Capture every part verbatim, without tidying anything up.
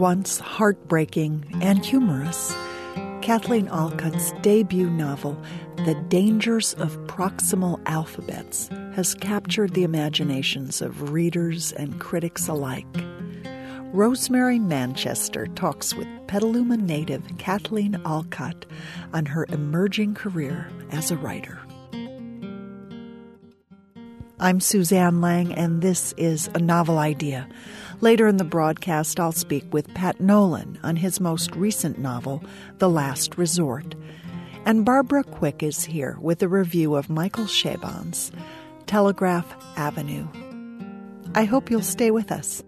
once heartbreaking and humorous, Kathleen Olcott's debut novel, The Dangers of Proximal Alphabets, has captured the imaginations of readers and critics alike. Rosemary Manchester talks with Petaluma native Kathleen Olcott on her emerging career as a writer. I'm Suzanne Lang, and this is A Novel Idea. Later in the broadcast, I'll speak with Pat Nolan on his most recent novel, The Last Resort. And Barbara Quick is here with a review of Michael Chabon's Telegraph Avenue. I hope you'll stay with us.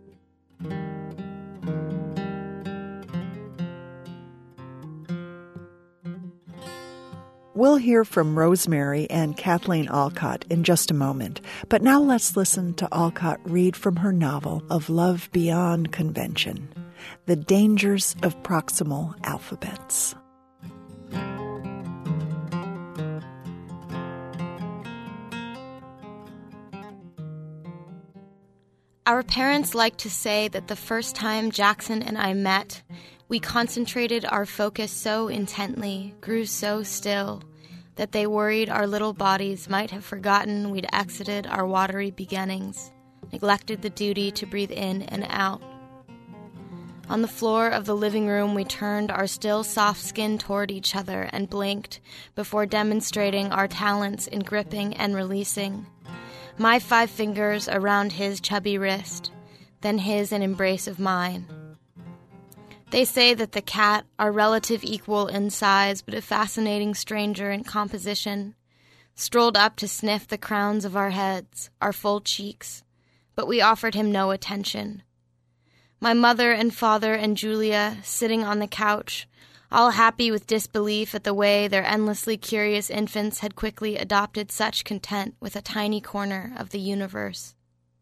We'll hear from Rosemary and Kathleen Olcott in just a moment, but now let's listen to Olcott read from her novel of love beyond convention, The Dangers of Proximal Alphabets. Our parents like to say that the first time Jackson and I met, we concentrated our focus so intently, grew so still, that they worried our little bodies might have forgotten we'd exited our watery beginnings, neglected the duty to breathe in and out. On the floor of the living room, we turned our still soft skin toward each other and blinked before demonstrating our talents in gripping and releasing. My five fingers around his chubby wrist, then his an embrace of mine. They say that the cat, our relative equal in size but a fascinating stranger in composition, strolled up to sniff the crowns of our heads, our full cheeks, but we offered him no attention. My mother and father and Julia, sitting on the couch, all happy with disbelief at the way their endlessly curious infants had quickly adopted such content with a tiny corner of the universe.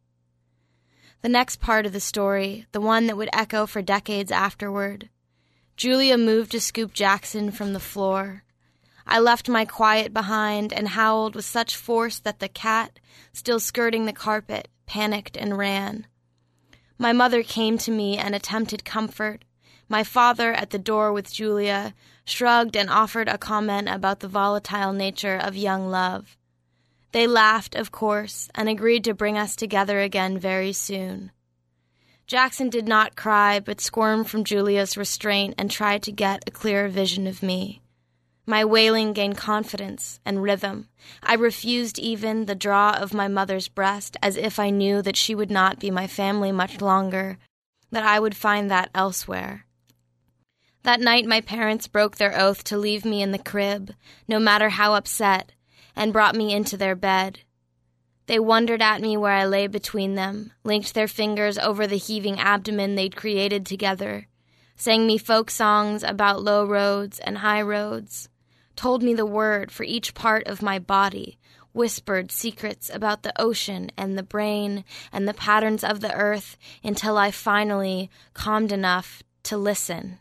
The next part of the story, the one that would echo for decades afterward. Julia moved to scoop Jackson from the floor. I left my quiet behind and howled with such force that the cat, still skirting the carpet, panicked and ran. My mother came to me and attempted comfort. My father, at the door with Julia, shrugged and offered a comment about the volatile nature of young love. They laughed, of course, and agreed to bring us together again very soon. Jackson did not cry, but squirmed from Julia's restraint and tried to get a clearer vision of me. My wailing gained confidence and rhythm. I refused even the draw of my mother's breast, as if I knew that she would not be my family much longer, that I would find that elsewhere. That night my parents broke their oath to leave me in the crib, no matter how upset, and brought me into their bed. They wondered at me where I lay between them, linked their fingers over the heaving abdomen they'd created together, sang me folk songs about low roads and high roads, told me the word for each part of my body, whispered secrets about the ocean and the brain and the patterns of the earth until I finally calmed enough to listen.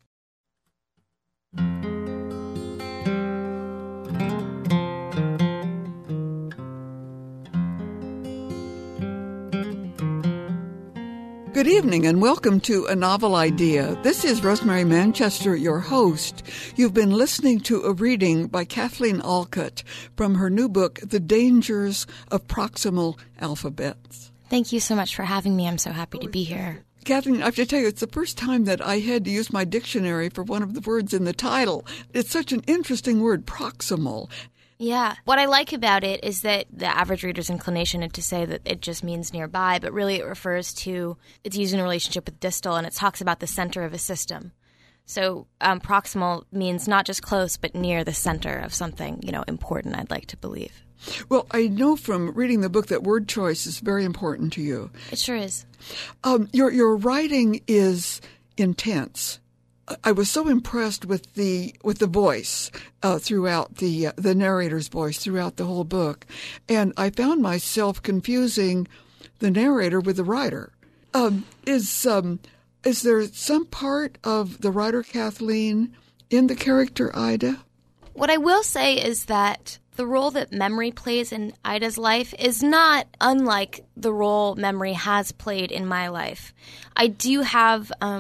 Good evening and welcome to A Novel Idea. This is Rosemary Manchester, your host. You've been listening to a reading by Kathleen Olcott from her new book, The Dangers of Proximal Alphabets. Thank you so much for having me. I'm so happy to be here. Kathleen, I have to tell you, it's the first time that I had to use my dictionary for one of the words in the title. It's such an interesting word, proximal. Yeah. What I like about it is that the average reader's inclination is to say that it just means nearby, but really it refers to, it's used in relationship with distal, and it talks about the center of a system. So um, proximal means not just close, but near the center of something, you know, important, I'd like to believe. Well, I know from reading the book that word choice is very important to you. It sure is. Um, your your writing is intense. I was so impressed with the with the voice uh, throughout the uh, the narrator's voice throughout the whole book, and I found myself confusing the narrator with the writer. Um, is um, is there some part of the writer Kathleen in the character Ida? What I will say is that the role that memory plays in Ida's life is not unlike the role memory has played in my life. I do have um,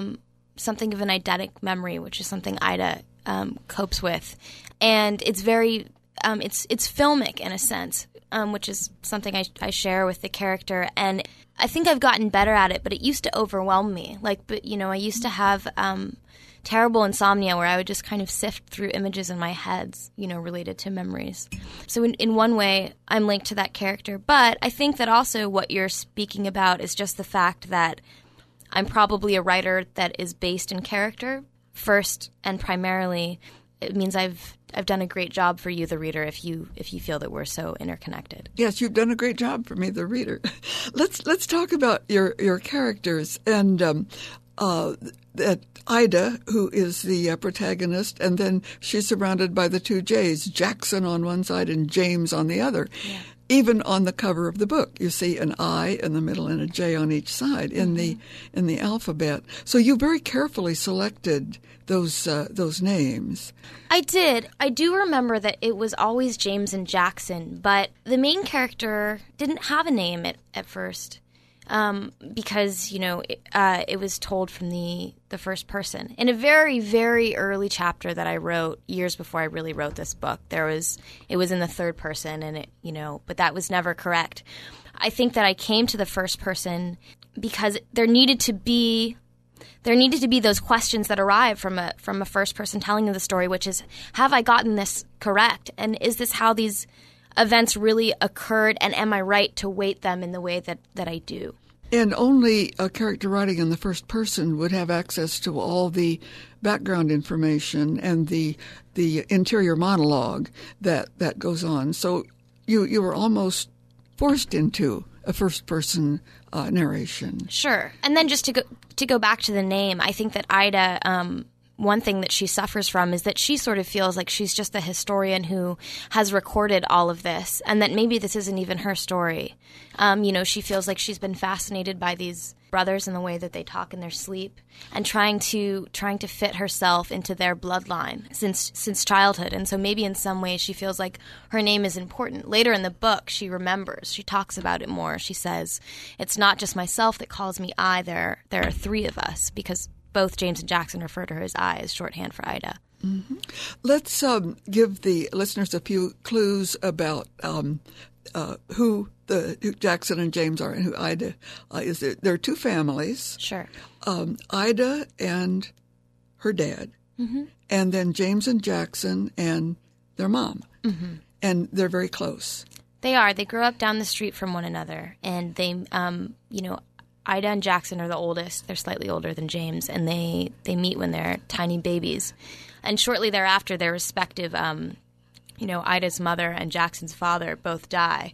something of an eidetic memory, which is something Ida um, copes with, and it's very um, it's it's filmic in a sense, um, which is something I, I share with the character, and I think I've gotten better at it. But it used to overwhelm me, like, but you know, I used to have um, terrible insomnia where I would just kind of sift through images in my heads, you know, related to memories. So in, in one way, I'm linked to that character. But I think that also what you're speaking about is just the fact that I'm probably a writer that is based in character first and primarily. It means I've I've done a great job for you, the reader, if you if you feel that we're so interconnected. Yes, you've done a great job for me, the reader. Let's let's talk about your your characters and um, uh, that Ida, who is the uh, protagonist, and then she's surrounded by the two J's, Jackson on one side and James on the other. Yeah. Even on the cover of the book, you see an I in the middle and a J on each side in mm-hmm. the in the alphabet. So you very carefully selected those uh, those names. I did. I do remember that it was always James and Jackson, but the main character didn't have a name at, at first. Um, because, you know, it, uh, it was told from the, the first person. In a very, very early chapter that I wrote years before I really wrote this book, there was it was in the third person, and it, you know, but that was never correct. I think that I came to the first person because there needed to be there needed to be those questions that arrive from a from a first person telling of the story, which is, have I gotten this correct, and is this how these events really occurred, and am I right to weight them in the way that, that I do? And only a character writing in the first person would have access to all the background information and the the interior monologue that, that goes on. So you you were almost forced into a first person uh, narration. Sure. And then just to go to go back to the name, I think that Ida, um, one thing that she suffers from is that she sort of feels like she's just the historian who has recorded all of this, and that maybe this isn't even her story. Um, you know, she feels like she's been fascinated by these brothers and the way that they talk in their sleep, and trying to trying to fit herself into their bloodline since since childhood. And so maybe in some ways she feels like her name is important. Later in the book, she remembers. She talks about it more. She says, "It's not just myself that calls me I. There there are three of us," because both James and Jackson refer to her as I, as shorthand for Ida. Mm-hmm. Let's um, give the listeners a few clues about um, uh, who the who Jackson and James are and who Ida uh, is. There, there are two families. Sure. Um, Ida and her dad, mm-hmm. and then James and Jackson and their mom. Mm-hmm. And they're very close. They are. They grew up down the street from one another, and they, um, you know, Ida and Jackson are the oldest. They're slightly older than James, and they, they meet when they're tiny babies. And shortly thereafter, their respective, um, you know, Ida's mother and Jackson's father both die.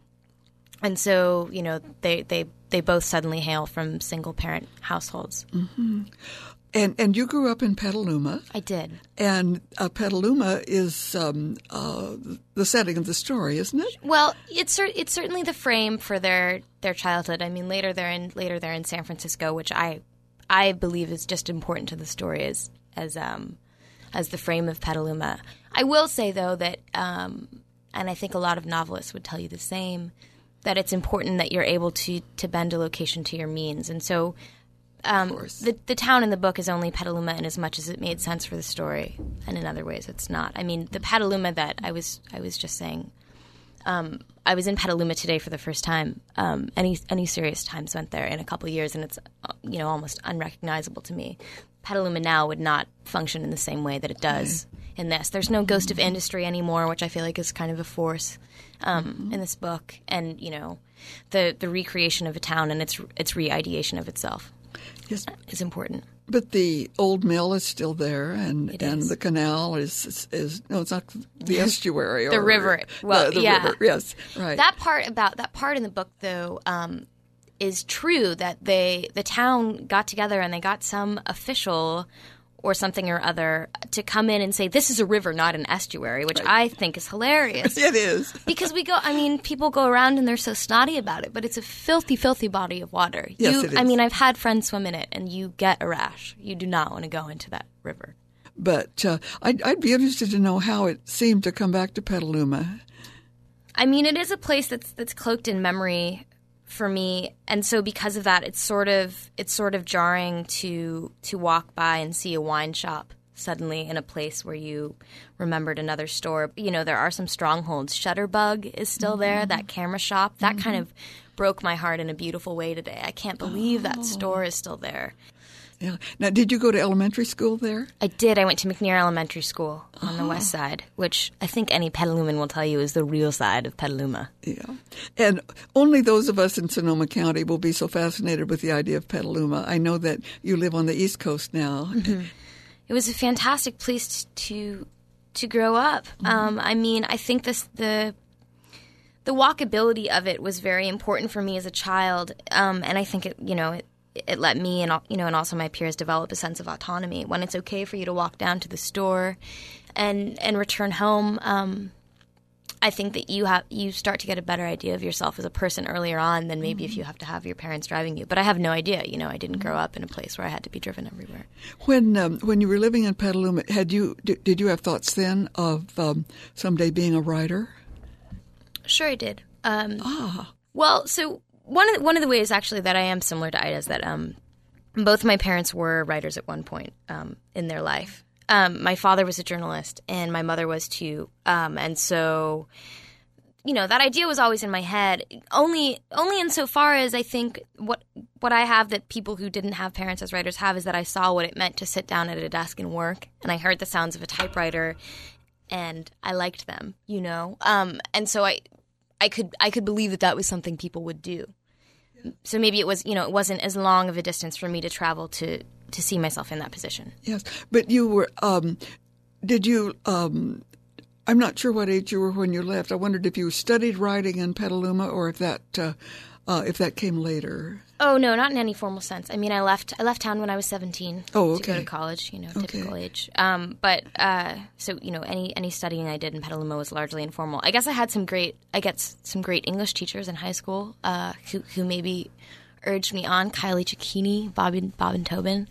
And so, you know, they they, they both suddenly hail from single-parent households. Mm-hmm. And and you grew up in Petaluma. I did. And uh, Petaluma is um, uh, the setting of the story, isn't it? Well, it's it's certainly the frame for their, their childhood. I mean, later they're in later they're in San Francisco, which I I believe is just important to the story as as um as the frame of Petaluma. I will say though that, um, and I think a lot of novelists would tell you the same, that it's important that you're able to to bend a location to your means, and so. Um, the the town in the book is only Petaluma in as much as it made sense for the story, and in other ways it's not. I mean, the Petaluma that I was I was just saying, um, I was in Petaluma today for the first time. Um, any any serious time spent there in a couple of years, and it's you know almost unrecognizable to me. Petaluma now would not function in the same way that it does in this. There's no ghost of industry anymore, which I feel like is kind of a force um, mm-hmm. in this book, and you know the the recreation of a town and its its re-ideation of itself. Yes. Is important. But the old mill is still there, and, it and is. the canal is, is, is no, it's not the estuary. the or, river. Well, the, the yeah. river. Yes, right. That part about that part in the book, though, um, is true. That they the town got together and they got some official or something or other to come in and say, this is a river, not an estuary, which right. I think is hilarious. It is. Because we go, I mean, people go around and they're so snotty about it, but it's a filthy, filthy body of water. Yes, you, it is. I mean, I've had friends swim in it, and you get a rash. You do not want to go into that river. But uh, I'd, I'd be interested to know how it seemed to come back to Petaluma. I mean, it is a place that's that's cloaked in memory for me. And so because of that, it's sort of it's sort of jarring to to walk by and see a wine shop suddenly in a place where you remembered another store. You know, there are some strongholds. Shutterbug is still mm-hmm. there, that camera shop. That mm-hmm. kind of broke my heart in a beautiful way today. I can't believe oh. that store is still there. Yeah. Now, did you go to elementary school there? I did. I went to McNear Elementary School on oh. the west side, which I think any Petaluman will tell you is the real side of Petaluma. Yeah. And only those of us in Sonoma County will be so fascinated with the idea of Petaluma. I know that you live on the East Coast now. Mm-hmm. It was a fantastic place to to grow up. Mm-hmm. Um, I mean, I think this the the walkability of it was very important for me as a child, um, and I think it, you know, it, it let me and you know, and also my peers develop a sense of autonomy. When it's okay for you to walk down to the store and and return home, um, I think that you have you start to get a better idea of yourself as a person earlier on than maybe mm-hmm. if you have to have your parents driving you. But I have no idea. You know, I didn't grow up in a place where I had to be driven everywhere. When um, when you were living in Petaluma, had you did, did you have thoughts then of um, someday being a writer? Sure, I did. Um, ah. Well, so one of the, one of the ways actually that I am similar to Ida is that um, both my parents were writers at one point um, in their life. Um, my father was a journalist, and my mother was too. Um, and so, you know, that idea was always in my head. Only, only insofar as I think what what I have that people who didn't have parents as writers have is that I saw what it meant to sit down at a desk and work, and I heard the sounds of a typewriter, and I liked them. You know, um, and so I, I could I could believe that that was something people would do. So maybe it was, you know, it wasn't as long of a distance for me to travel to. to see myself in that position. Yes. But you were, um, did you, um, I'm not sure what age you were when you left. I wondered if you studied writing in Petaluma or if that, uh, uh, if that came later. Oh, no, not in any formal sense. I mean, I left I left town when I was seventeen oh, okay. to go to college, you know, typical okay. age. Um, but, uh, so, you know, any, any studying I did in Petaluma was largely informal. I guess I had some great, I get some great English teachers in high school, uh, who, who maybe urged me on. Kylie Cicchini, Bob and, Bob and Tobin.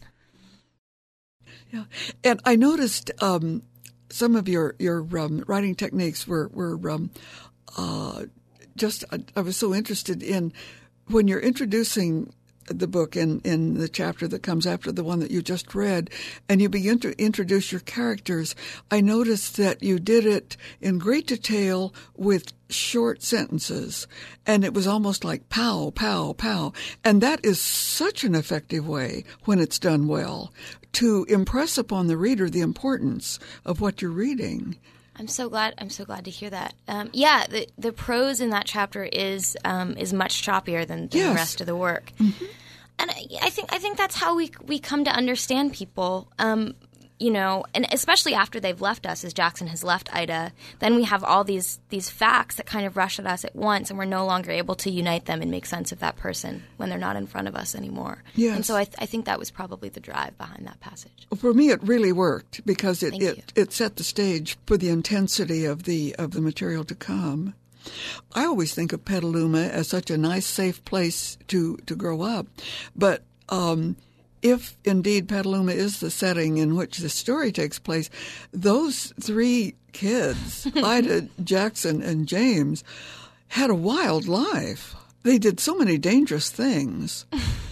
Yeah, and I noticed um, some of your your um, writing techniques were were um, uh, just. I, I was so interested in when you're introducing the book in, in the chapter that comes after the one that you just read, and you begin to introduce your characters. I noticed that you did it in great detail with short sentences, and it was almost like pow, pow, pow. And that is such an effective way, when it's done well, to impress upon the reader the importance of what you're reading. I'm so glad. I'm so glad to hear that. Um, yeah, the the prose in that chapter is um, is much choppier than, than yes. the rest of the work, mm-hmm. and I, I think I think that's how we we come to understand people. Um, you know, and especially after they've left us, as Jackson has left Ida, then we have all these these facts that kind of rush at us at once, and we're no longer able to unite them and make sense of that person when they're not in front of us anymore. Yes. And so I, th- I think that was probably the drive behind that passage. Well, for me, it really worked because it, Thank it, you. it set the stage for the intensity of the of the material to come. I always think of Petaluma as such a nice, safe place to, to grow up, but um, if indeed Petaluma is the setting in which the story takes place, those three kids, Ida, Jackson, and James, had a wild life. They did so many dangerous things.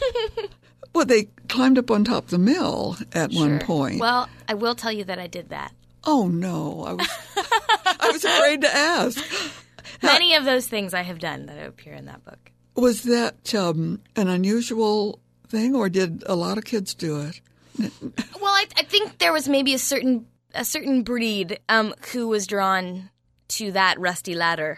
Well, they climbed up on top of the mill at sure. one point. Well, I will tell you that I did that. Oh, no. I was, I was afraid to ask. Many of those things I have done that appear in that book. Was that um, an unusual thing, or did a lot of kids do it? Well, I, I think there was maybe a certain a certain breed um, who was drawn to that rusty ladder.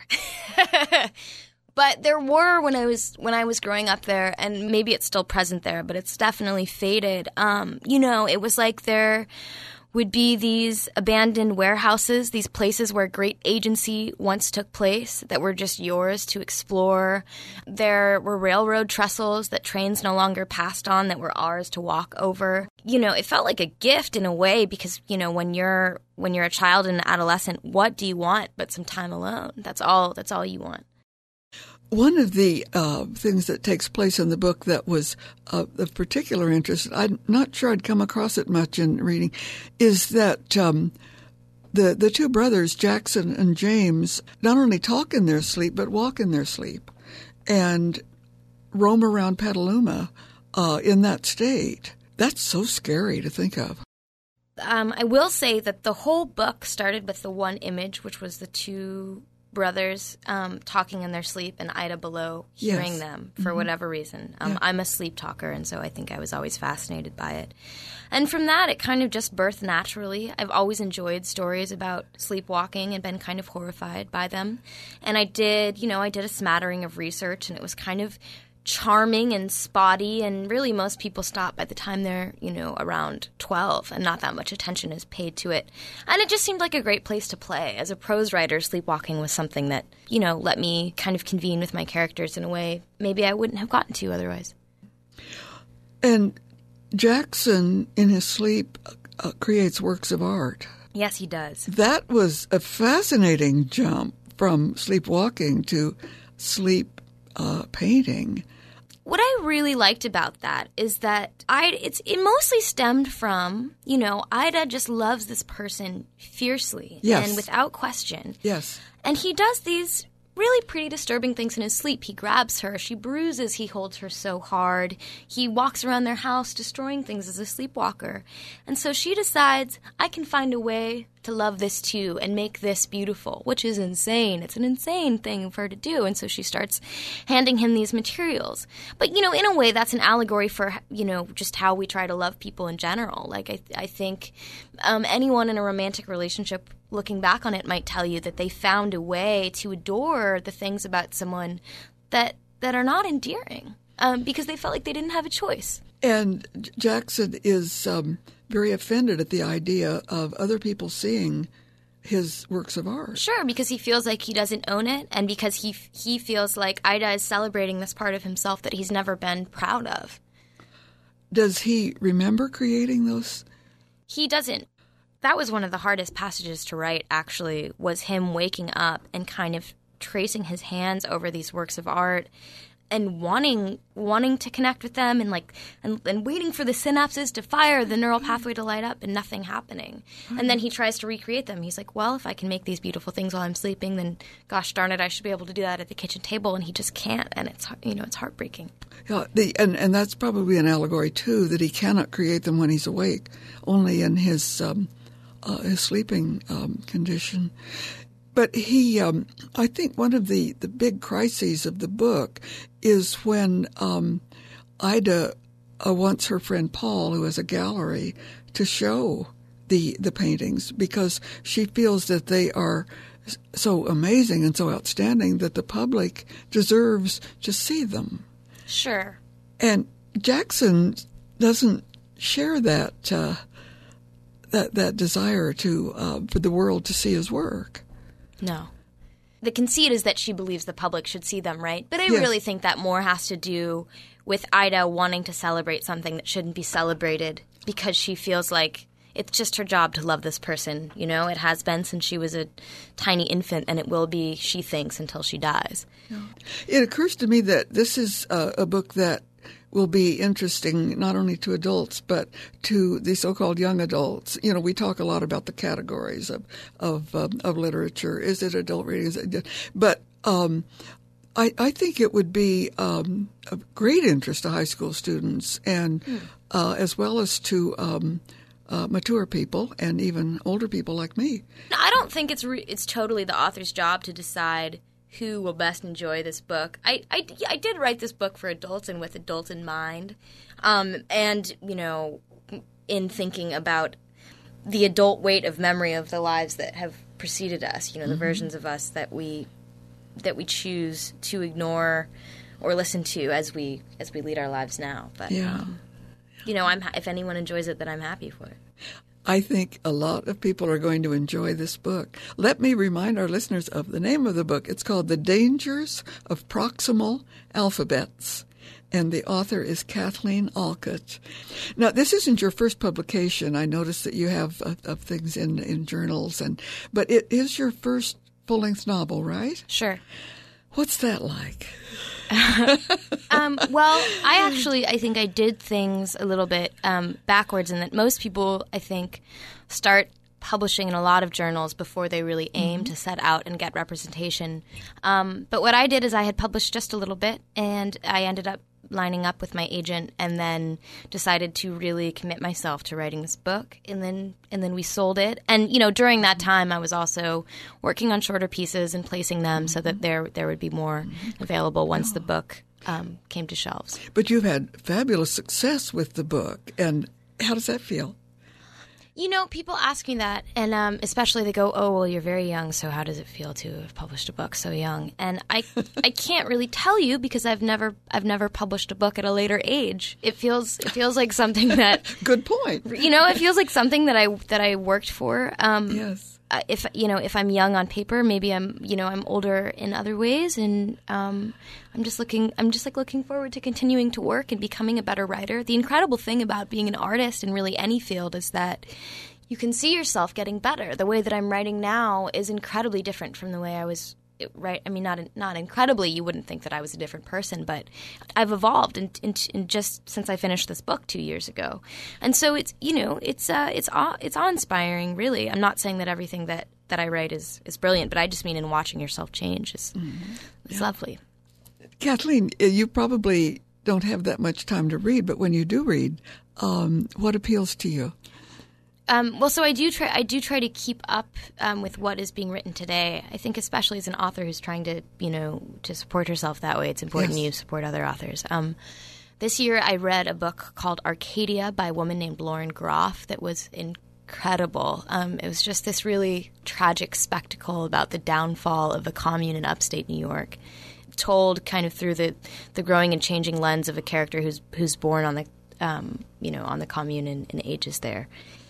But there were when I was when I was growing up there, and maybe it's still present there, but it's definitely faded. Um, you know, it was like there would be these abandoned warehouses, these places where great agency once took place that were just yours to explore. There were railroad trestles that trains no longer passed on that were ours to walk over. You know, it felt like a gift in a way because, you know, when you're when you're a child and an adolescent, what do you want but some time alone? That's all that's all you want. One of the uh, things that takes place in the book that was uh, of particular interest, I'm not sure I'd come across it much in reading, is that um, the the two brothers, Jackson and James, not only talk in their sleep, but walk in their sleep. And roam around Petaluma uh, in that state. That's so scary to think of. Um, I will say that the whole book started with the one image, which was the two brothers um, talking in their sleep and Ida below hearing yes. them for mm-hmm. whatever reason. Um, yeah. I'm a sleep talker, and so I think I was always fascinated by it. And from that, it kind of just birthed naturally. I've always enjoyed stories about sleepwalking and been kind of horrified by them. And I did, you know, I did a smattering of research, and it was kind of charming and spotty, and really most people stop by the time they're, you know, around twelve, and not that much attention is paid to it. And it just seemed like a great place to play. As a prose writer, sleepwalking was something that, you know, let me kind of convene with my characters in a way maybe I wouldn't have gotten to otherwise. And Jackson, in his sleep, uh, creates works of art. Yes, he does. That was a fascinating jump from sleepwalking to sleep uh, painting. What I really liked about that is that I it's it mostly stemmed from, you know, Ida just loves this person fiercely yes. and without question. Yes. And he does these really pretty disturbing things in his sleep. He grabs her, she bruises, he holds her so hard. He walks around their house destroying things as a sleepwalker. And so she decides, I can find a way to love this too and make this beautiful, which is insane. It's an insane thing for her to do. And so she starts handing him these materials. But, you know, in a way, that's an allegory for, you know, just how we try to love people in general. Like, I, I think um, anyone in a romantic relationship looking back on it might tell you that they found a way to adore the things about someone that that are not endearing um, because they felt like they didn't have a choice. And Jackson is um, very offended at the idea of other people seeing his works of art. Sure, because he feels like he doesn't own it, and because he he feels like Ida is celebrating this part of himself that he's never been proud of. Does he remember creating those? He doesn't. That was one of the hardest passages to write, actually, was him waking up and kind of tracing his hands over these works of art and wanting wanting to connect with them and like and, and waiting for the synapses to fire, the neural pathway to light up, and nothing happening. And then he tries to recreate them. He's like, well, if I can make these beautiful things while I'm sleeping, then gosh darn it, I should be able to do that at the kitchen table. And he just can't, and it's you know it's heartbreaking. Yeah, the, and and that's probably an allegory too, that he cannot create them when he's awake, only in his um, uh, his sleeping um, condition. But he, um, I think one of the, the big crises of the book is when um, Ida uh, wants her friend Paul, who has a gallery, to show the the paintings because she feels that they are so amazing and so outstanding that the public deserves to see them. Sure. And Jackson doesn't share that uh, that that desire to uh, for the world to see his work. No. The conceit is that she believes the public should see them, right? But I yes. really think that more has to do with Ida wanting to celebrate something that shouldn't be celebrated because she feels like it's just her job to love this person. You know, it has been since she was a tiny infant, and it will be, she thinks, until she dies. Yeah. It occurs to me that this is a, a book that will be interesting not only to adults but to the so-called young adults. You know, we talk a lot about the categories of of, um, of literature. Is it adult reading? Is it, but um, I, I think it would be um, of great interest to high school students and mm. uh, as well as to um, uh, mature people and even older people like me. I don't think it's re- it's totally the author's job to decide who will best enjoy this book. I, I, I did write this book for adults and with adults in mind. Um, and, you know, in thinking about the adult weight of memory of the lives that have preceded us, you know, the mm-hmm. versions of us that we that we choose to ignore or listen to as we as we lead our lives now. But, yeah. um, you know, I'm if anyone enjoys it, then I'm happy for it. I think a lot of people are going to enjoy this book. Let me remind our listeners of the name of the book. It's called The Dangers of Proximal Alphabets, and the author is Kathleen Alcott. Now, this isn't your first publication. I noticed that you have uh, of things in, in journals, and but it is your first full-length novel, right? Sure. What's that like? um, well, I actually, I think I did things a little bit um, backwards in that most people, I think, start publishing in a lot of journals before they really aim mm-hmm. to set out and get representation. Um, but what I did is I had published just a little bit, and I ended up lining up with my agent and then decided to really commit myself to writing this book. And then and then we sold it. And, you know, during that time, I was also working on shorter pieces and placing them so that there there would be more available once the book um, came to shelves. But you've had fabulous success with the book. And how does that feel? You know, people ask me that, and um, especially they go, oh, well, you're very young, so how does it feel to have published a book so young? And I I can't really tell you because I've never I've never published a book at a later age. It feels it feels like something that good point. You know, it feels like something that I that I worked for. Um, yes. Uh, if you know, if I'm young on paper, maybe I'm you know I'm older in other ways, and um, I'm just looking I'm just like looking forward to continuing to work and becoming a better writer. The incredible thing about being an artist in really any field is that you can see yourself getting better. The way that I'm writing now is incredibly different from the way I was. Right, I mean, not not incredibly. You wouldn't think that I was a different person, but I've evolved in, in, in just since I finished this book two years ago, and so it's you know it's uh, it's awe, it's awe-inspiring. Really, I'm not saying that everything that, that I write is, is brilliant, but I just mean in watching yourself change is mm-hmm. it's yeah. lovely. Kathleen, you probably don't have that much time to read, but when you do read, um, what appeals to you? Um, well, so I do try. I do try to keep up um, with what is being written today. I think, especially as an author who's trying to, you know, to support herself that way, it's important yes. you support other authors. Um, this year, I read a book called Arcadia by a woman named Lauren Groff that was incredible. Um, it was just this really tragic spectacle about the downfall of a commune in upstate New York, told kind of through the, the growing and changing lens of a character who's who's born on the, um, you know, on the commune and, and ages there.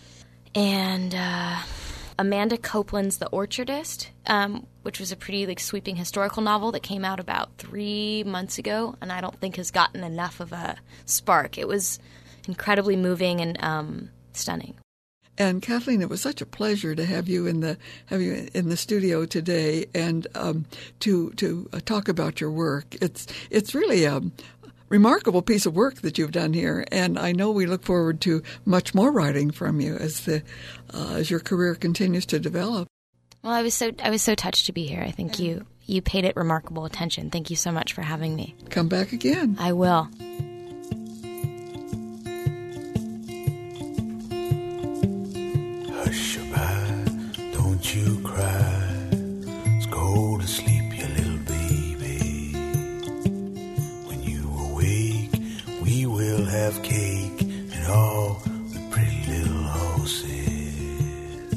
And uh, Amanda Copeland's The Orchardist, um, which was a pretty like sweeping historical novel that came out about three months ago, and I don't think has gotten enough of a spark. It was incredibly moving and um, stunning. And Kathleen, it was such a pleasure to have you in the have you in the studio today, and um, to to uh, talk about your work. It's it's really a remarkable piece of work that you've done here, and I know we look forward to much more writing from you as the uh, as your career continues to develop. Well, I was so I was so touched to be here. I think you you paid it remarkable attention. Thank you so much for having me. Come back again. I will. Hush-a-bye, don't you cry. Let's go to sleep, you little baby. When you awake, we will have cake and all the pretty little horses.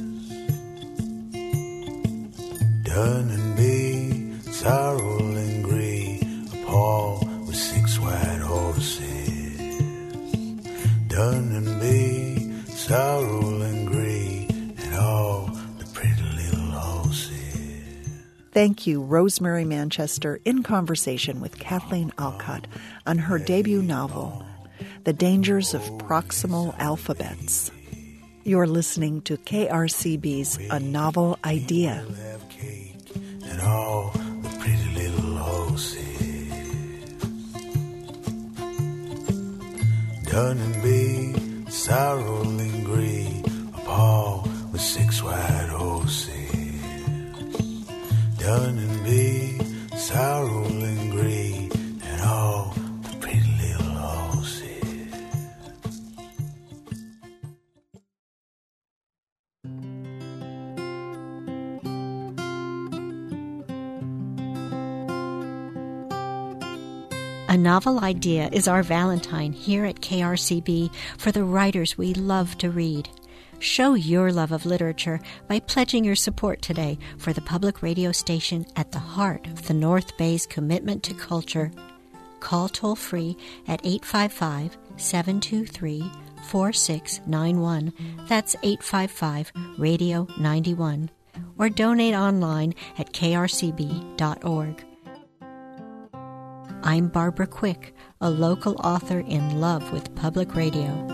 Dun and bay, sorrel and gray, a paw with six white horses. Dun and bay, sorrel and gray, and all the pretty little horses. Thank you, Rosemary Manchester, in conversation with Kathleen Alcott on her debut novel, The Dangers of Proximal Alphabets. You're listening to K R C B's A Novel Idea. And all the pretty little horses. Dun and bay, sorrel and gray, a paw with six white horses. Dun and bay, sorrel and gray, and all the pretty little horses. A Novel Idea is our Valentine here at K R C B for the writers we love to read. Show your love of literature by pledging your support today for the public radio station at the heart of the North Bay's commitment to culture. Call toll-free at eight five five, seven two three, four six nine one. That's eight five five, radio ninety-one. Or donate online at k r c b dot org. I'm Barbara Quick, a local author in love with public radio.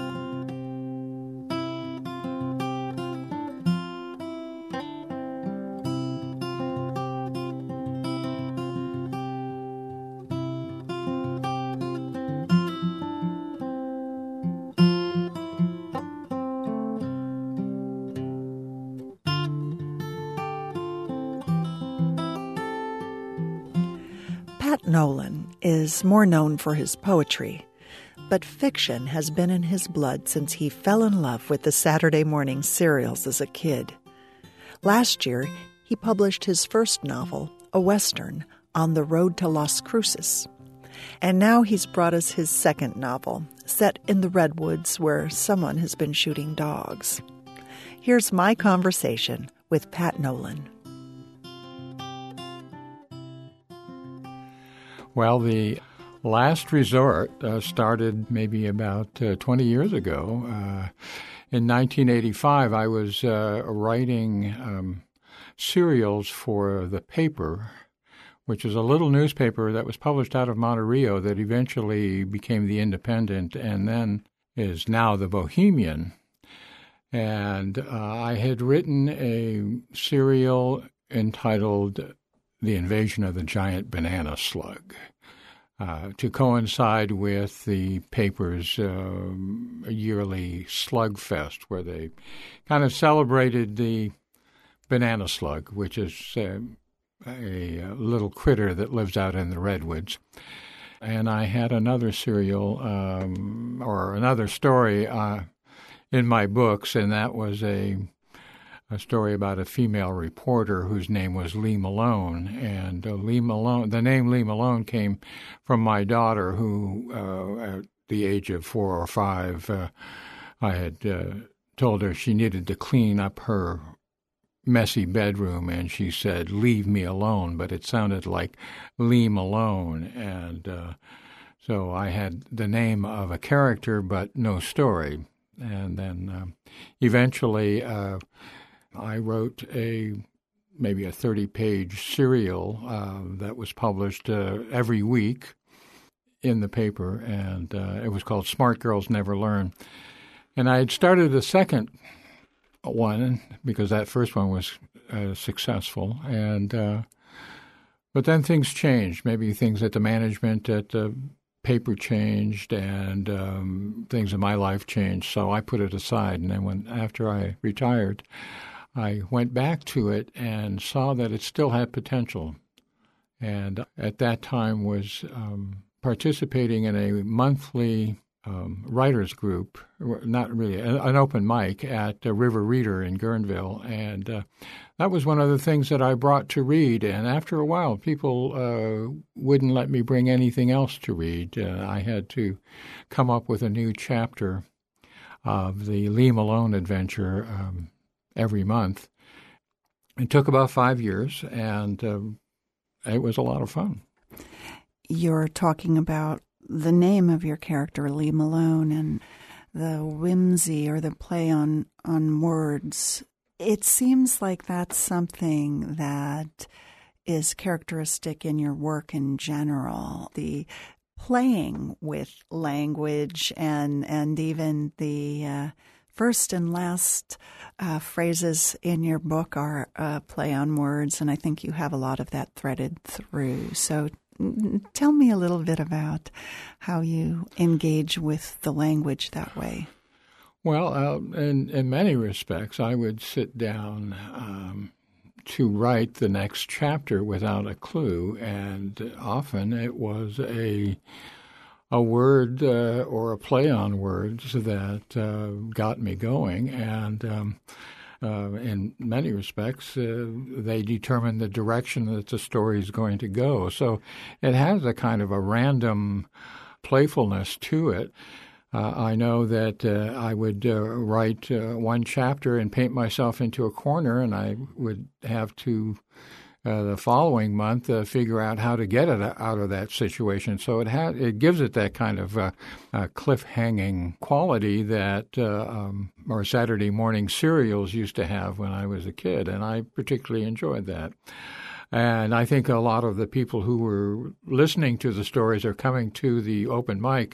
Pat Nolan is more known for his poetry, but fiction has been in his blood since he fell in love with the Saturday morning serials as a kid. Last year, he published his first novel, a Western, On the Road to Las Cruces. And now he's brought us his second novel, set in the redwoods where someone has been shooting dogs. Here's my conversation with Pat Nolan. Well, the Last Resort uh, started maybe about uh, twenty years ago. Uh, in nineteen eighty-five, I was uh, writing um, serials for The Paper, which is a little newspaper that was published out of Monterey that eventually became The Independent and then is now The Bohemian. And uh, I had written a serial entitled The Invasion of the Giant Banana Slug, uh, to coincide with the paper's uh, yearly Slug Fest, where they kind of celebrated the banana slug, which is uh, a, a little critter that lives out in the redwoods. And I had another serial um, or another story uh, in my books, and that was a a story about a female reporter whose name was Lee Malone. And uh, Lee Malone, the name Lee Malone came from my daughter, who uh, at the age of four or five, uh, I had uh, told her she needed to clean up her messy bedroom, and she said, "Leave me alone," but it sounded like Lee Malone. And uh, so I had the name of a character, but no story. And then uh, eventually uh, I wrote a maybe a thirty-page serial uh, that was published uh, every week in the paper, and uh, it was called Smart Girls Never Learn. And I had started a second one because that first one was uh, successful, and uh, but then things changed. Maybe things at the management at the paper changed, and um, things in my life changed. So I put it aside, and then when after I retired, I went back to it and saw that it still had potential, and at that time was um, participating in a monthly Um, writers group, not really, an open mic at uh, River Reader in Guerneville. And uh, that was one of the things that I brought to read. And after a while, people uh, wouldn't let me bring anything else to read. Uh, I had to come up with a new chapter of the Lee Malone adventure um, every month. It took about five years, and um, it was a lot of fun. You're talking about the name of your character, Lee Malone, and the whimsy or the play on, on words. It seems like that's something that is characteristic in your work in general, the playing with language and, and even the uh, first and last uh, phrases in your book are uh, play on words, and I think you have a lot of that threaded through. So tell me a little bit about how you engage with the language that way. Well, uh, in, in many respects, I would sit down um, to write the next chapter without a clue, and often it was a a word uh, or a play on words that uh, got me going, and um, Uh, in many respects, uh, they determine the direction that the story is going to go. So it has a kind of a random playfulness to it. Uh, I know that uh, I would uh, write uh, one chapter and paint myself into a corner, and I would have to, uh, the following month, uh, figure out how to get it out of that situation. So it ha- it gives it that kind of uh, uh, cliff-hanging quality that uh, um, our Saturday morning serials used to have when I was a kid, and I particularly enjoyed that. And I think a lot of the people who were listening to the stories or coming to the open mic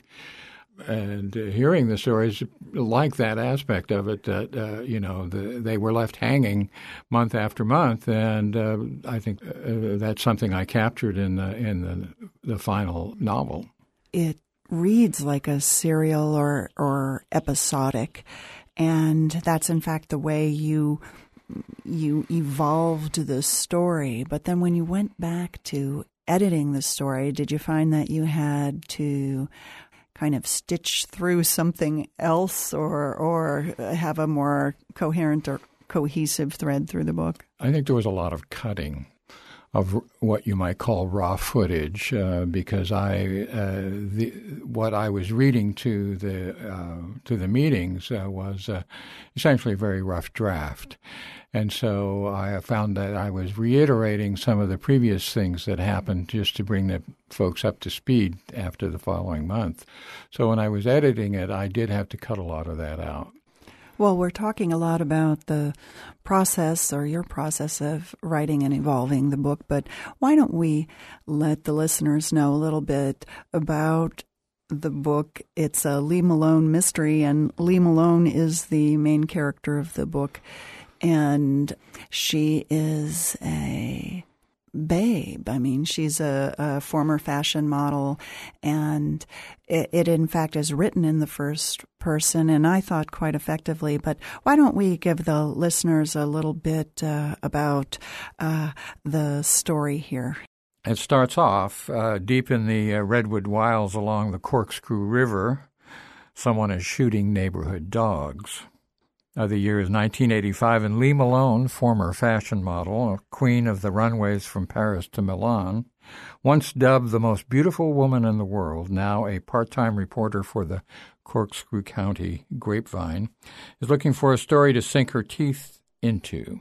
and uh, hearing the stories like that aspect of it, that, uh, you know, the, they were left hanging month after month. And uh, I think uh, that's something I captured in the, in the, the final novel. It reads like a serial or, or episodic, and that's in fact the way you you evolved the story. But then when you went back to editing the story, did you find that you had to kind of stitch through something else or or have a more coherent or cohesive thread through the book? I think there was a lot of cutting of what you might call raw footage, uh, because I uh, the, what I was reading to the uh, to the meetings uh, was uh, essentially a very rough draft, and so I found that I was reiterating some of the previous things that happened just to bring the folks up to speed after the following month. So when I was editing it, I did have to cut a lot of that out. Well, we're talking a lot about the process or your process of writing and evolving the book, but why don't we let the listeners know a little bit about the book? It's a Lee Malone mystery, and Lee Malone is the main character of the book, and she is a babe. I mean, she's a, a former fashion model, and it, it in fact is written in the first person, and I thought quite effectively. But why don't we give the listeners a little bit uh, about uh, the story here? It starts off uh, deep in the uh, redwood wilds along the Corkscrew River. Someone is shooting neighborhood dogs. Uh, the year is nineteen eighty-five, and Lee Malone, former fashion model, a queen of the runways from Paris to Milan, once dubbed the most beautiful woman in the world, now a part-time reporter for the Corkscrew County Grapevine, is looking for a story to sink her teeth into.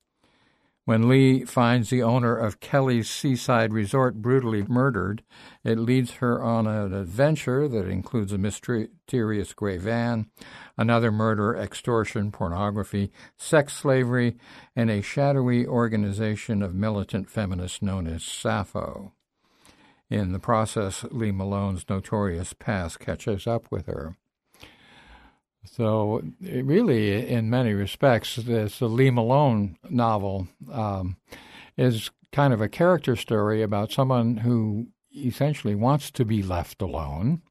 When Lee finds the owner of Kelly's seaside resort brutally murdered, it leads her on an adventure that includes a mysterious gray van, another murder, extortion, pornography, sex slavery, and a shadowy organization of militant feminists known as Sappho. In the process, Lee Malone's notorious past catches up with her. So it really, in many respects, this the Lee Malone novel um, is kind of a character story about someone who essentially wants to be left alone.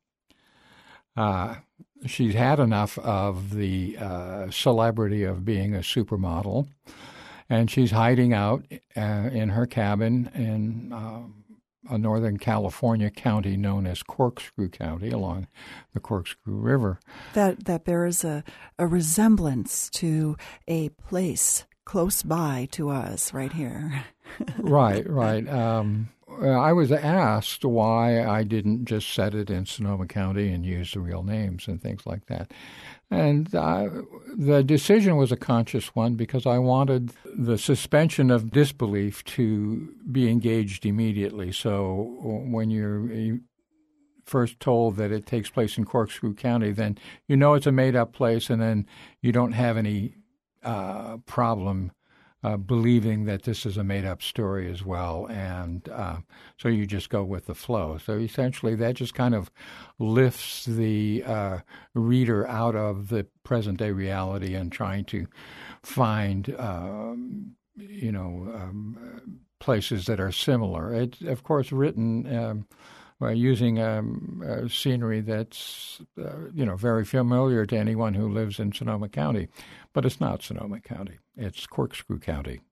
Uh, she's had enough of the uh, celebrity of being a supermodel, and she's hiding out uh, in her cabin in uh, a Northern California county known as Corkscrew County along the Corkscrew River. That that bears a, a resemblance to a place close by to us right here. Right, right. Um, I was asked why I didn't just set it in Sonoma County and use the real names and things like that. And uh, the decision was a conscious one because I wanted the suspension of disbelief to be engaged immediately. So when you're first told that it takes place in Corkscrew County, then you know it's a made-up place, and then you don't have any uh, problem Uh, believing that this is a made-up story as well, and uh, so you just go with the flow. So essentially that just kind of lifts the uh, reader out of the present-day reality and trying to find, um, you know, um, places that are similar. It's, of course, written um, by using um, uh, scenery that's, uh, you know, very familiar to anyone who lives in Sonoma County. But it's not Sonoma County. It's Corkscrew County.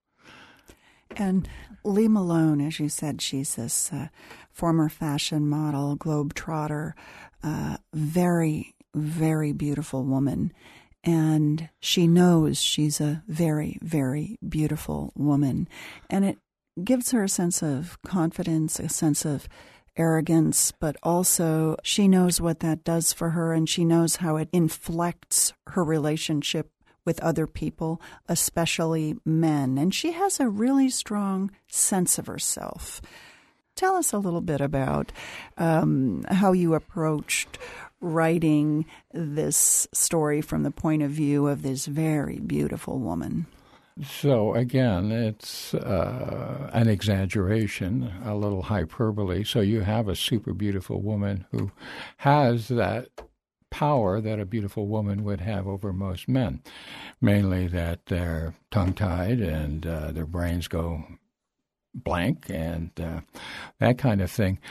And Lee Malone, as you said, she's this uh, former fashion model, globetrotter, uh, very, very beautiful woman. And she knows she's a very, very beautiful woman. And it gives her a sense of confidence, a sense of arrogance, but also she knows what that does for her, and she knows how it inflects her relationship with other people, especially men. And she has a really strong sense of herself. Tell us a little bit about um, how you approached writing this story from the point of view of this very beautiful woman. So, again, it's uh, an exaggeration, a little hyperbole. So you have a super beautiful woman who has that power that a beautiful woman would have over most men, mainly that they're tongue-tied and uh, their brains go blank and uh, that kind of thing.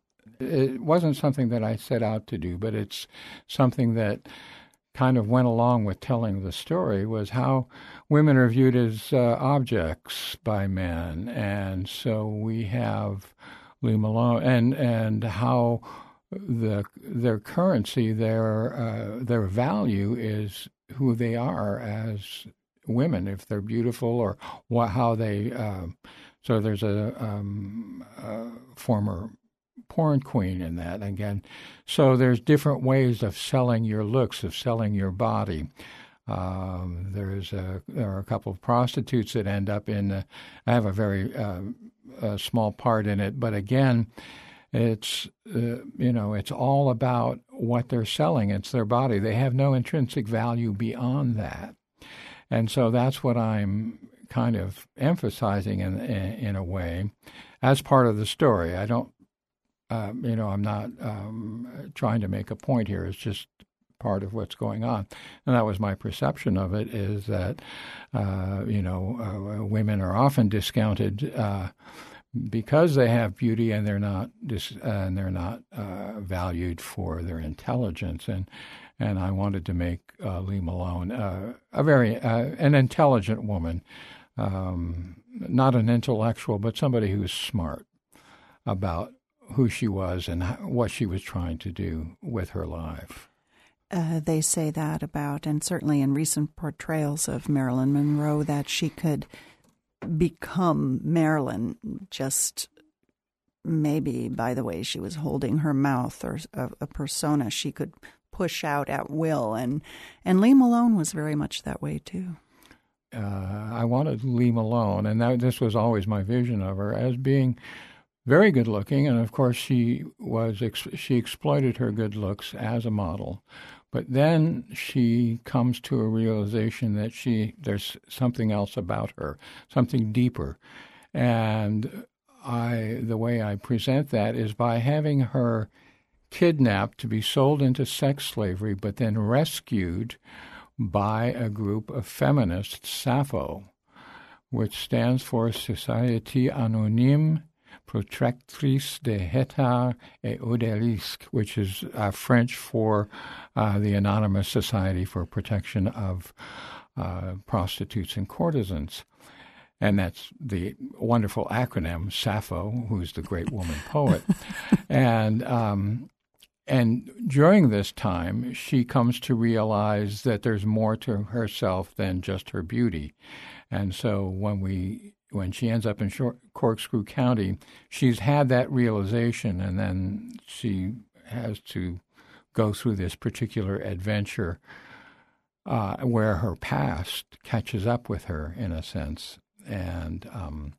It wasn't something that I set out to do, but it's something that kind of went along with telling the story, was how women are viewed as uh, objects by men. And so we have Lee Malone, and and how the their currency, their uh, their value is who they are as women, if they're beautiful or what, how they. Uh, so there's a, um, a former porn queen in that again. So there's different ways of selling your looks, of selling your body. Um, there's a, there are a couple of prostitutes that end up in. The, I have a very uh, a small part in it, but again, it's uh, you know it's all about what they're selling. It's their body. They have no intrinsic value beyond that, and so that's what I'm kind of emphasizing in in, in a way, as part of the story. I don't. Uh, you know, I'm not um, trying to make a point here. It's just part of what's going on. And that was my perception of it, is that, uh, you know, uh, women are often discounted uh, because they have beauty, and they're not dis- uh, and they're not uh, valued for their intelligence. And and I wanted to make uh, Lee Malone uh, a very uh, an intelligent woman, um, not an intellectual, but somebody who's smart about who she was and what she was trying to do with her life. Uh, they say that about, and certainly in recent portrayals of Marilyn Monroe, that she could become Marilyn just maybe by the way she was holding her mouth, or a, a persona she could push out at will. And, and Lee Malone was very much that way too. Uh, I wanted Lee Malone, and that, this was always my vision of her, as being very good looking, and of course she was ex- she exploited her good looks as a model, but then she comes to a realization that she there's something else about her, something deeper, and I the way I present that is by having her kidnapped to be sold into sex slavery, but then rescued by a group of feminists, Sappho, which stands for Société Anonyme Protectrice des Hétères et Odalisques, which is uh, French for uh, the Anonymous Society for Protection of uh, Prostitutes and Courtesans. And that's the wonderful acronym, Sappho, who's the great woman poet. and um, and during this time, she comes to realize that there's more to herself than just her beauty. And so when we when she ends up in Short, Corkscrew County, she's had that realization, and then she has to go through this particular adventure uh, where her past catches up with her, in a sense, and um,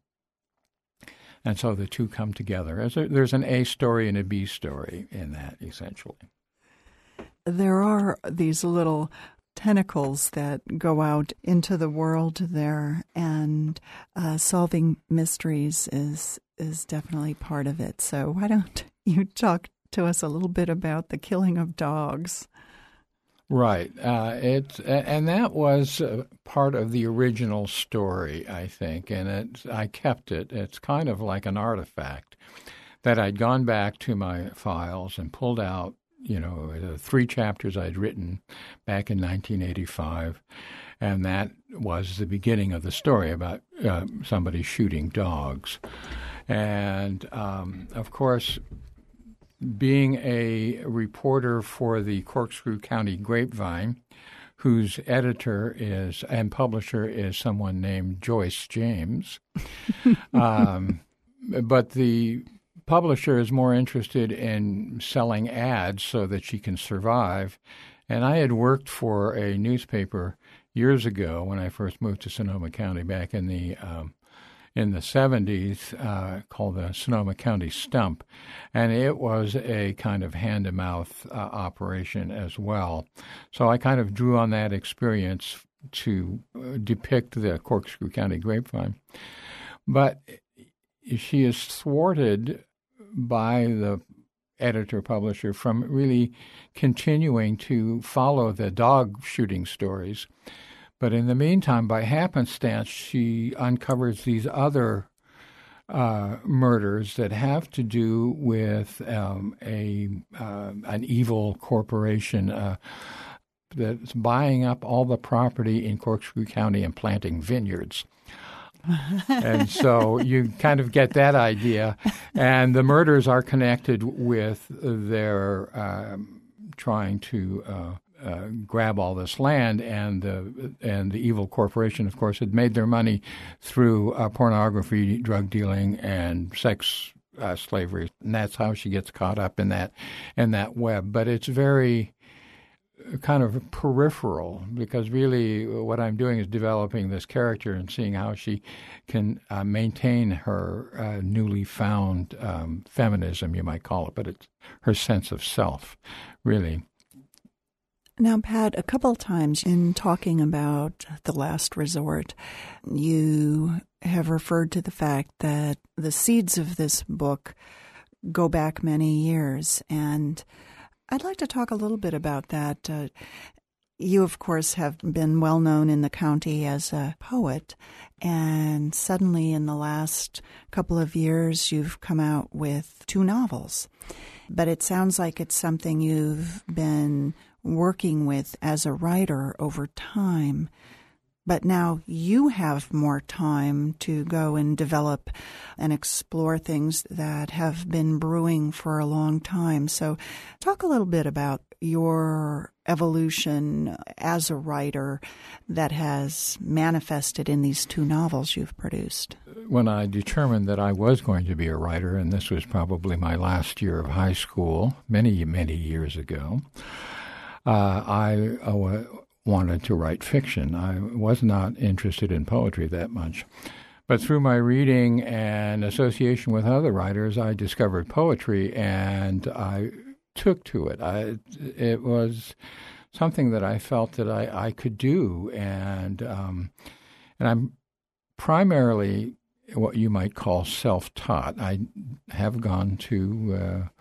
and so the two come together. As a, there's an A story and a B story in that, essentially. There are these little tentacles that go out into the world there, and uh, solving mysteries is is definitely part of it. So why don't you talk to us a little bit about the killing of dogs? Right. Uh, it and that was uh, part of the original story, I think, and it, I kept it. It's kind of like an artifact that I'd gone back to my files and pulled out, you know, the three chapters I'd written back in nineteen eighty-five, and that was the beginning of the story about uh, somebody shooting dogs. And, um, of course, being a reporter for the Corkscrew County Grapevine, whose editor is and publisher is someone named Joyce James, um, but the publisher is more interested in selling ads so that she can survive. And I had worked for a newspaper years ago when I first moved to Sonoma County back in the um, in the seventies, uh, called the Sonoma County Stump, and it was a kind of hand-to-mouth uh, operation as well. So I kind of drew on that experience to uh, depict the Corkscrew County Grapevine. But she is thwarted by the editor-publisher from really continuing to follow the dog shooting stories. But in the meantime, by happenstance, she uncovers these other uh, murders that have to do with um, a uh, an evil corporation uh, that's buying up all the property in Corkscrew County and planting vineyards. And so you kind of get that idea. And the murders are connected with their um, trying to uh, uh, grab all this land, and the and the evil corporation, of course, had made their money through uh, pornography, drug dealing, and sex uh, slavery, and that's how she gets caught up in that in that web. But it's very kind of peripheral, because really what I'm doing is developing this character and seeing how she can uh, maintain her uh, newly found um, feminism, you might call it, but it's her sense of self, really. Now, Pat, a couple times in talking about The Last Resort, you have referred to the fact that the seeds of this book go back many years, and I'd like to talk a little bit about that. Uh, you, of course, have been well known in the county as a poet, and suddenly in the last couple of years you've come out with two novels. But it sounds like it's something you've been working with as a writer over time. But now you have more time to go and develop and explore things that have been brewing for a long time. So talk a little bit about your evolution as a writer that has manifested in these two novels you've produced. When I determined that I was going to be a writer, and this was probably my last year of high school, many, many years ago, uh, I uh, wanted to write fiction. I was not interested in poetry that much. But through my reading and association with other writers, I discovered poetry, and I took to it. I, it was something that I felt that I, I could do, and um, and I'm primarily what you might call self-taught. I have gone to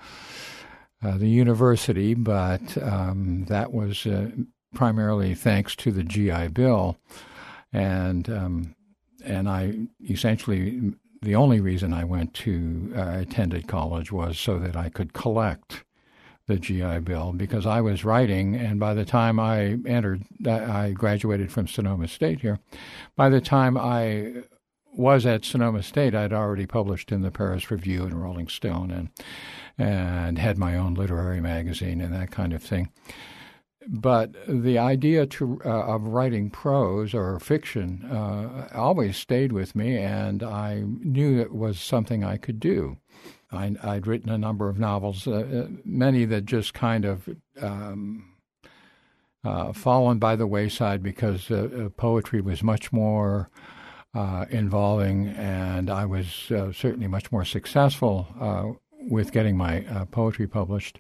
uh, uh, the university, but um, that was uh, primarily thanks to the G I Bill, and um, and I essentially the only reason I went to uh, attended college was so that I could collect the G I Bill, because I was writing, and by the time I entered, I graduated from Sonoma State here. By the time I was at Sonoma State, I'd already published in the Paris Review and Rolling Stone, and and had my own literary magazine and that kind of thing. But the idea to uh, of writing prose or fiction uh, always stayed with me, and I knew it was something I could do. I, I'd written a number of novels, uh, many that just kind of um, uh, fallen by the wayside because uh, uh, poetry was much more uh, involving, and I was uh, certainly much more successful uh, with getting my uh, poetry published.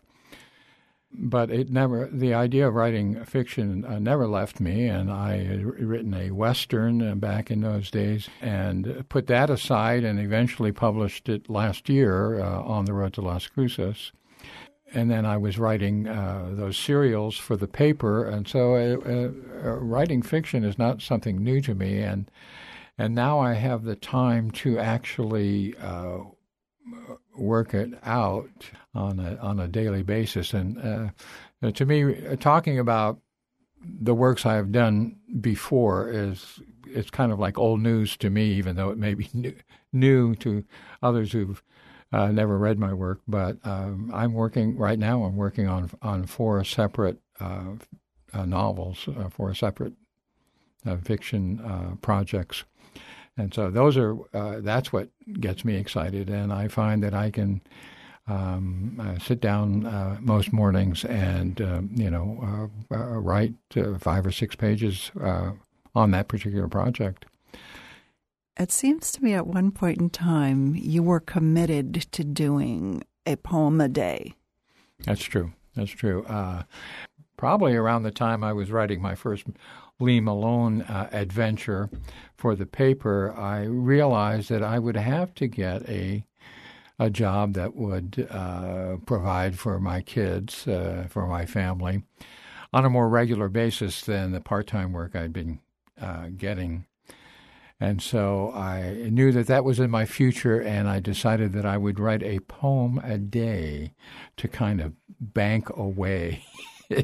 But it never, the idea of writing fiction uh, never left me, and I had written a Western uh, back in those days and put that aside and eventually published it last year, uh, On the Road to Las Cruces. And then I was writing uh, those serials for the paper, and so uh, uh, writing fiction is not something new to me, and and now I have the time to actually uh, work it out on a on a daily basis. And uh, to me, talking about the works I have done before is it's kind of like old news to me, even though it may be new, new to others who've uh, never read my work. But um, I'm working right now. I'm working on on four separate uh, uh, novels, uh, four separate uh, fiction uh, projects. And so those are uh, that's what gets me excited, and I find that I can um, uh, sit down uh, most mornings and uh, you know uh, uh, write uh, five or six pages uh, on that particular project. It seems to me at one point in time you were committed to doing a poem a day. That's true. That's true. Uh, probably around the time I was writing my first Lee Malone uh, adventure for the paper, I realized that I would have to get a a job that would uh, provide for my kids, uh, for my family, on a more regular basis than the part-time work I'd been uh, getting. And so I knew that that was in my future, and I decided that I would write a poem a day to kind of bank away.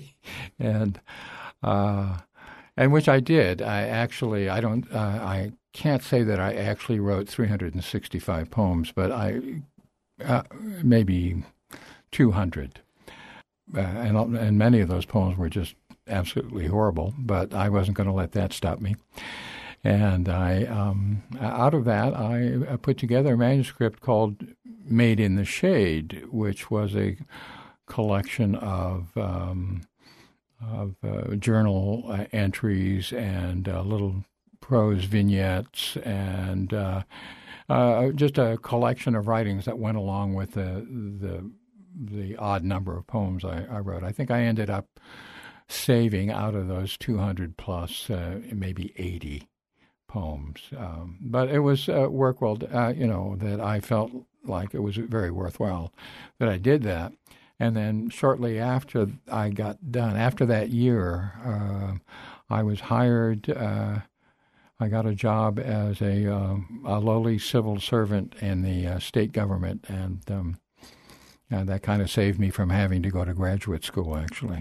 and uh And which I did. I actually, I don't, uh, I can't say that I actually wrote three hundred sixty-five poems, but I uh, maybe two hundred. Uh, and, and many of those poems were just absolutely horrible, but I wasn't going to let that stop me. And I, um, out of that, I put together a manuscript called Made in the Shade, which was a collection of um, of uh, journal uh, entries and uh, little prose vignettes and uh, uh, just a collection of writings that went along with the the, the odd number of poems I, I wrote. I think I ended up saving out of those two hundred plus uh, maybe eighty poems. Um, but it was uh, work well, uh, you know, that I felt like it was very worthwhile that I did that. And then shortly after I got done, after that year, uh, I was hired. Uh, I got a job as a, uh, a lowly civil servant in the uh, state government, and, um, and that kind of saved me from having to go to graduate school, actually.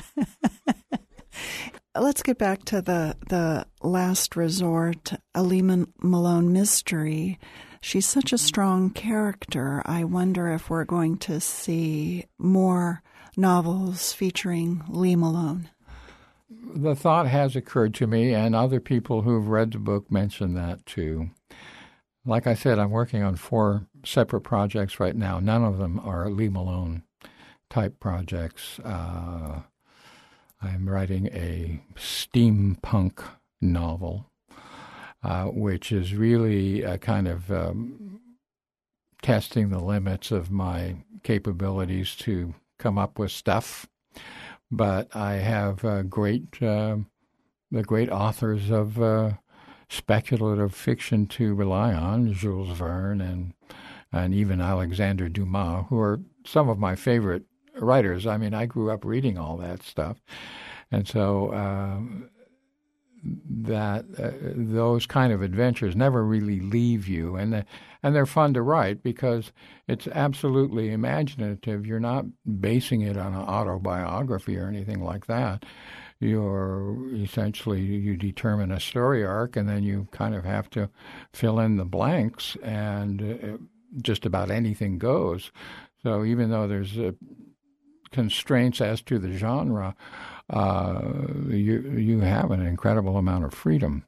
Let's get back to the, the last resort, Alima Malone mystery. She's such a strong character. I wonder if we're going to see more novels featuring Lee Malone. The thought has occurred to me, and other people who've read the book mention that too. Like I said, I'm working on four separate projects right now. None of them are Lee Malone type projects. Uh, I'm writing a steampunk novel, uh, which is really a kind of um, testing the limits of my capabilities to come up with stuff. But I have uh, great, uh, the great authors of uh, speculative fiction to rely on, Jules Verne and and even Alexander Dumas, who are some of my favorite writers. I mean, I grew up reading all that stuff, and so uh, that uh, those kind of adventures never really leave you, and the, and they're fun to write because it's absolutely imaginative. You're not basing it on an autobiography or anything like that. You're essentially, you determine a story arc, and then you kind of have to fill in the blanks, and uh, just about anything goes. So even though there's uh, constraints as to the genre, uh, you you have an incredible amount of freedom.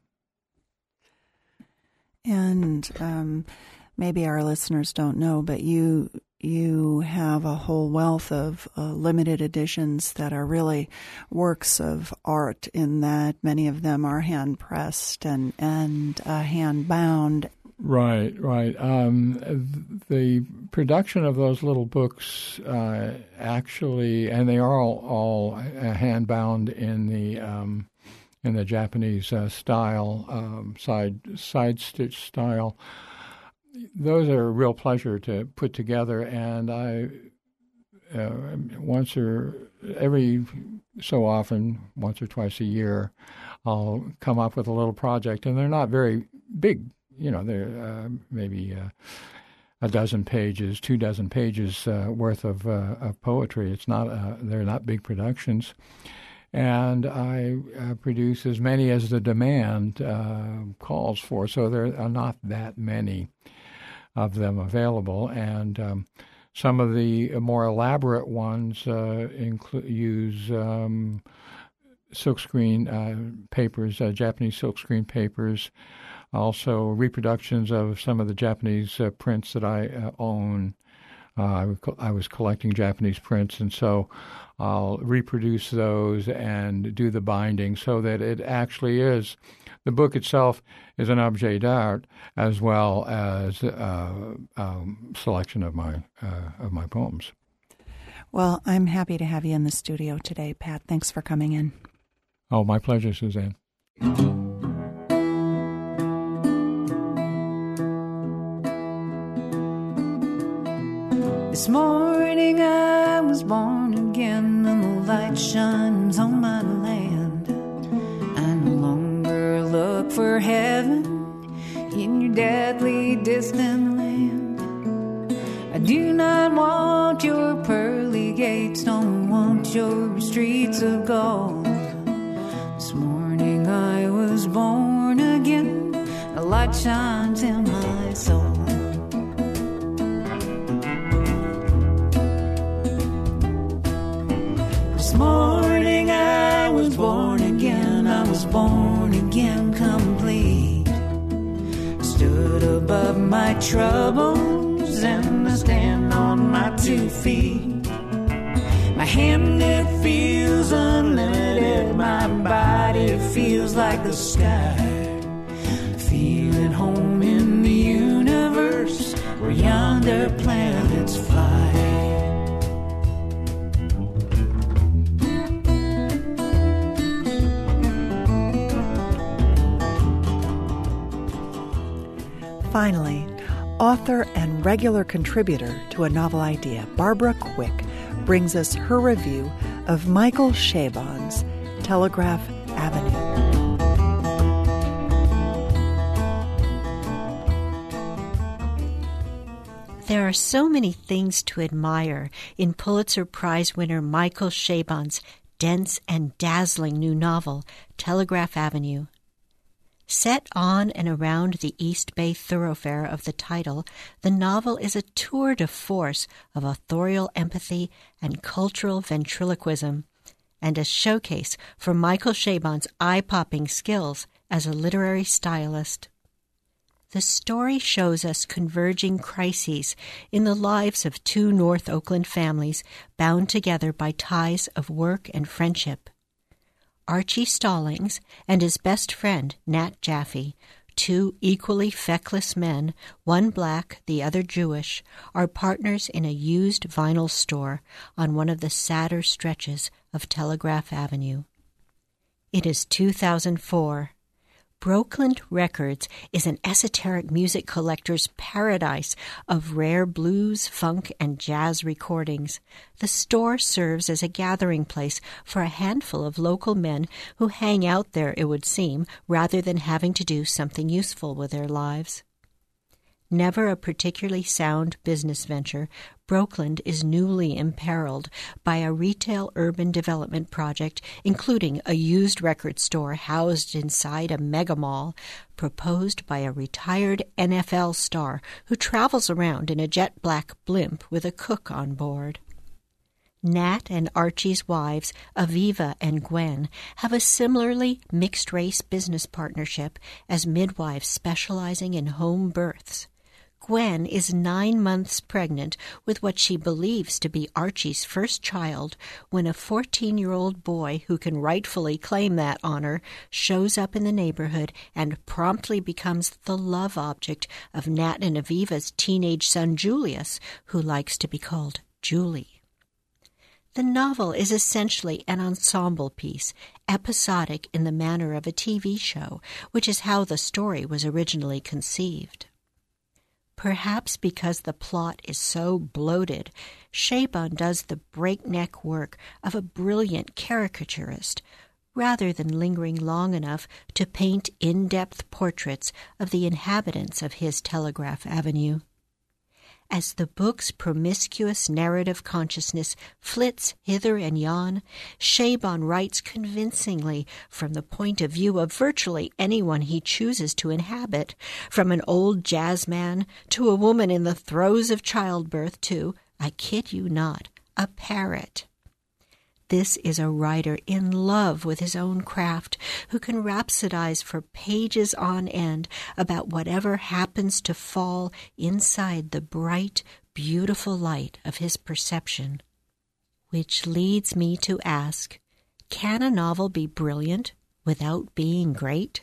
And um, maybe our listeners don't know, but you you have a whole wealth of uh, limited editions that are really works of art, in that many of them are hand pressed and and uh, hand bound. Right, right. Um, the production of those little books uh, actually, and they are all, all hand bound in the um, in the Japanese uh, style, um, side side stitch style. Those are a real pleasure to put together, and I uh, once or every so often, once or twice a year, I'll come up with a little project, and they're not very big. You know, they're uh, maybe uh, a dozen pages, two dozen pages uh, worth of, uh, of poetry. It's not uh, they're not big productions, and I uh, produce as many as the demand uh, calls for. So there are not that many of them available, and um, some of the more elaborate ones uh, include use um, silkscreen uh, papers, uh, Japanese silkscreen papers. Also, reproductions of some of the Japanese uh, prints that I uh, own. Uh, I, I was collecting Japanese prints, and so I'll reproduce those and do the binding so that it actually is. The book itself is an objet d'art as well as a uh, um, selection of my uh, of my poems. Well, I'm happy to have you in the studio today, Pat. Thanks for coming in. Oh, my pleasure, Suzanne. This morning I was born again, and the light shines on my land. I no longer look for heaven in your deadly distant land. I do not want your pearly gates, don't want your streets of gold. This morning I was born again, the light light shines in my soul. This morning I was born again, I was born again complete. Stood above my troubles and I stand on my two feet. My hand, it feels unlimited, my body feels like the sky. Feeling home in the universe where yonder planets fly. Finally, author and regular contributor to A Novel Idea, Barbara Quick, brings us her review of Michael Chabon's Telegraph Avenue. There are so many things to admire in Pulitzer Prize winner Michael Chabon's dense and dazzling new novel, Telegraph Avenue. Set on and around the East Bay thoroughfare of the title, the novel is a tour de force of authorial empathy and cultural ventriloquism, and a showcase for Michael Chabon's eye-popping skills as a literary stylist. The story shows us converging crises in the lives of two North Oakland families bound together by ties of work and friendship. Archie Stallings and his best friend, Nat Jaffe, two equally feckless men, one black, the other Jewish, are partners in a used vinyl store on one of the sadder stretches of Telegraph Avenue. It is two thousand four. Brokeland Records is an esoteric music collector's paradise of rare blues, funk, and jazz recordings. The store serves as a gathering place for a handful of local men who hang out there, it would seem, rather than having to do something useful with their lives. Never a particularly sound business venture, Brokeland is newly imperiled by a retail urban development project, including a used record store housed inside a mega mall, proposed by a retired N F L star who travels around in a jet black blimp with a cook on board. Nat and Archie's wives, Aviva and Gwen, have a similarly mixed-race business partnership as midwives specializing in home births. Gwen is nine months pregnant with what she believes to be Archie's first child when a fourteen-year-old boy who can rightfully claim that honor shows up in the neighborhood and promptly becomes the love object of Nat and Aviva's teenage son Julius, who likes to be called Julie. The novel is essentially an ensemble piece, episodic in the manner of a T V show, which is how the story was originally conceived. Perhaps because the plot is so bloated, Chabon does the breakneck work of a brilliant caricaturist, rather than lingering long enough to paint in-depth portraits of the inhabitants of his Telegraph Avenue. As the book's promiscuous narrative consciousness flits hither and yon, Chabon writes convincingly from the point of view of virtually anyone he chooses to inhabit, from an old jazz man to a woman in the throes of childbirth to, I kid you not, a parrot. This is a writer in love with his own craft who can rhapsodize for pages on end about whatever happens to fall inside the bright, beautiful light of his perception. Which leads me to ask, can a novel be brilliant without being great?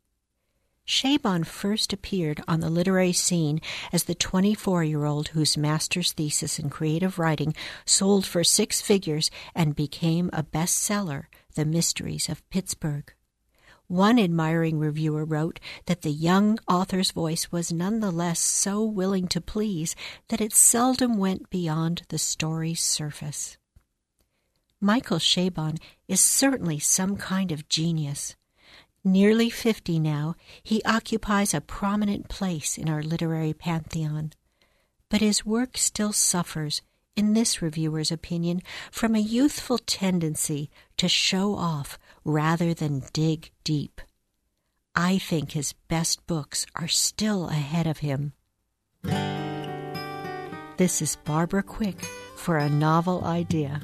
Chabon first appeared on the literary scene as the twenty-four-year-old whose master's thesis in creative writing sold for six figures and became a bestseller, The Mysteries of Pittsburgh. One admiring reviewer wrote that the young author's voice was nonetheless so willing to please that it seldom went beyond the story's surface. Michael Chabon is certainly some kind of genius. Nearly fifty now, he occupies a prominent place in our literary pantheon. But his work still suffers, in this reviewer's opinion, from a youthful tendency to show off rather than dig deep. I think his best books are still ahead of him. This is Barbara Quick for A Novel Idea.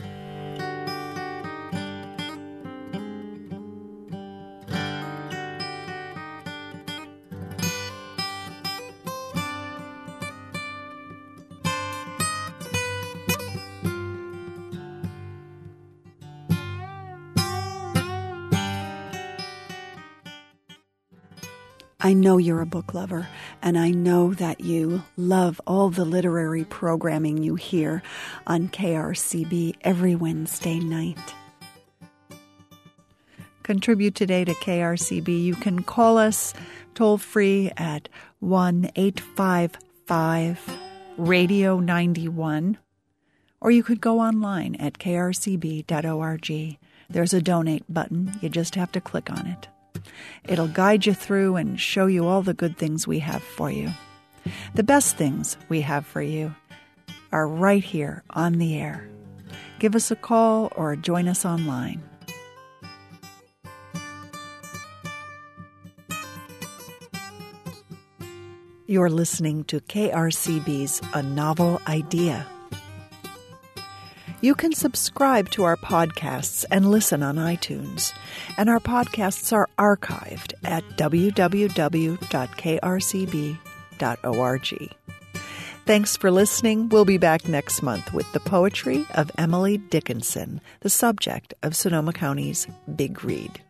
I know you're a book lover, and I know that you love all the literary programming you hear on K R C B every Wednesday night. Contribute today to K R C B. You can call us toll-free at one eight five five radio nine one, or you could go online at k r c b dot org. There's a donate button. You just have to click on it. It'll guide you through and show you all the good things we have for you. The best things we have for you are right here on the air. Give us a call or join us online. You're listening to K R C B's A Novel Idea. You can subscribe to our podcasts and listen on iTunes. And our podcasts are archived at w w w dot k r c b dot org. Thanks for listening. We'll be back next month with the poetry of Emily Dickinson, the subject of Sonoma County's Big Read.